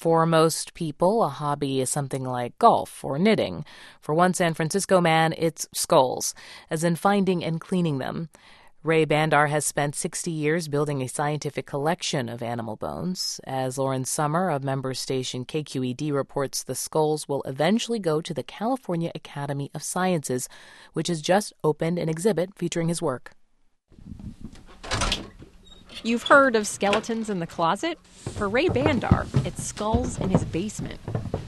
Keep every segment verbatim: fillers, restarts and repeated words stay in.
For most people, a hobby is something like golf or knitting. For one San Francisco man, it's skulls, as in finding and cleaning them. Ray Bandar has spent sixty years building a scientific collection of animal bones. As Lauren Sommer of member station K Q E D reports, the skulls will eventually go to the California Academy of Sciences, which has just opened an exhibit featuring his work. You've heard of skeletons in the closet? For Ray Bandar, it's skulls in his basement.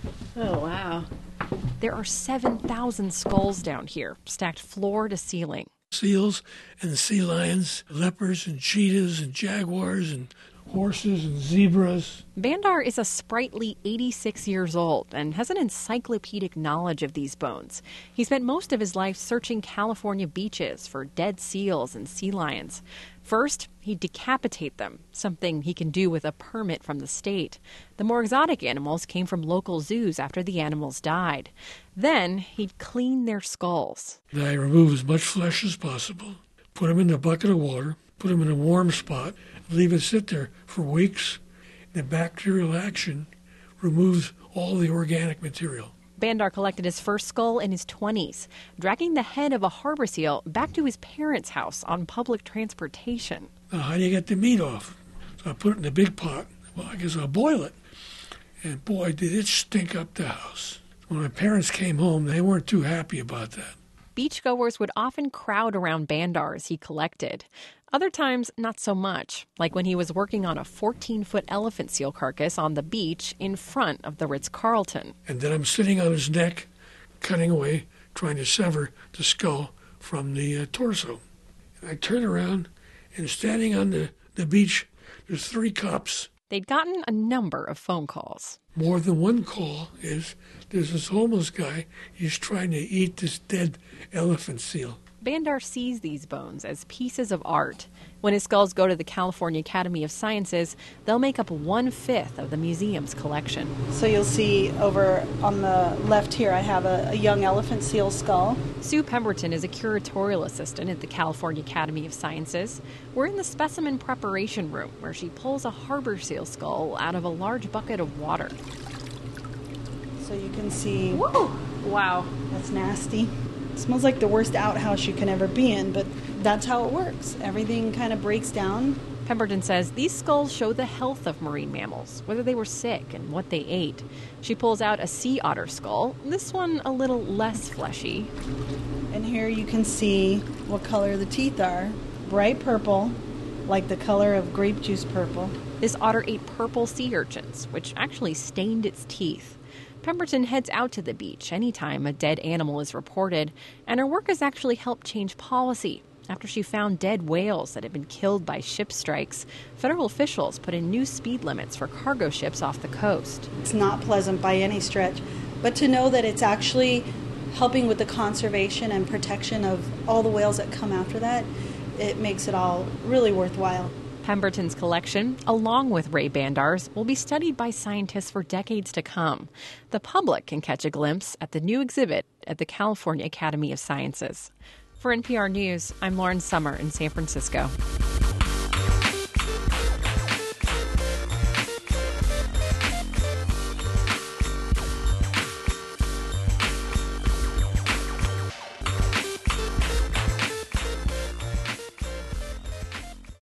Oh, wow. There are seven thousand skulls down here, stacked floor to ceiling. Seals and sea lions, leopards and cheetahs and jaguars and horses and zebras. Bandar is a sprightly eighty-six years old and has an encyclopedic knowledge of these bones. He spent most of his life searching California beaches for dead seals and sea lions. First, he'd decapitate them, something he can do with a permit from the state. The more exotic animals came from local zoos after the animals died. Then he'd clean their skulls. I remove as much flesh as possible, put them in a bucket of water, put them in a warm spot, leave it sit there for weeks. The bacterial action removes all the organic material. Bandar collected his first skull in his twenties, dragging the head of a harbor seal back to his parents' house on public transportation. Now, how do you get the meat off? So I put it in a big pot. Well, I guess I'll boil it. And boy, did it stink up the house. When my parents came home, they weren't too happy about that. Beachgoers would often crowd around Bandar as he collected. Other times, not so much, like when he was working on a fourteen-foot elephant seal carcass on the beach in front of the Ritz-Carlton. And then I'm sitting on his neck, cutting away, trying to sever the skull from the uh, torso. And I turn around, and standing on the, the beach, there's three cops. They'd gotten a number of phone calls. More than one call is, there's this homeless guy, he's trying to eat this dead elephant seal. Bandar sees these bones as pieces of art. When his skulls go to the California Academy of Sciences, they'll make up one-fifth of the museum's collection. So you'll see over on the left here, I have a, a young elephant seal skull. Sue Pemberton is a curatorial assistant at the California Academy of Sciences. We're in the specimen preparation room, where she pulls a harbor seal skull out of a large bucket of water. So you can see... Whoa! Wow. That's nasty. It smells like the worst outhouse you can ever be in, but that's how it works. Everything kind of breaks down. Pemberton says these skulls show the health of marine mammals, whether they were sick and what they ate. She pulls out a sea otter skull, this one a little less fleshy. And here you can see what color the teeth are. Bright purple, like the color of grape juice purple. This otter ate purple sea urchins, which actually stained its teeth. Pemberton heads out to the beach anytime a dead animal is reported, and her work has actually helped change policy. After she found dead whales that had been killed by ship strikes, federal officials put in new speed limits for cargo ships off the coast. It's not pleasant by any stretch, but to know that it's actually helping with the conservation and protection of all the whales that come after that, it makes it all really worthwhile. Pemberton's collection, along with Ray Bandar's, will be studied by scientists for decades to come. The public can catch a glimpse at the new exhibit at the California Academy of Sciences. For N P R News, I'm Lauren Sommer in San Francisco.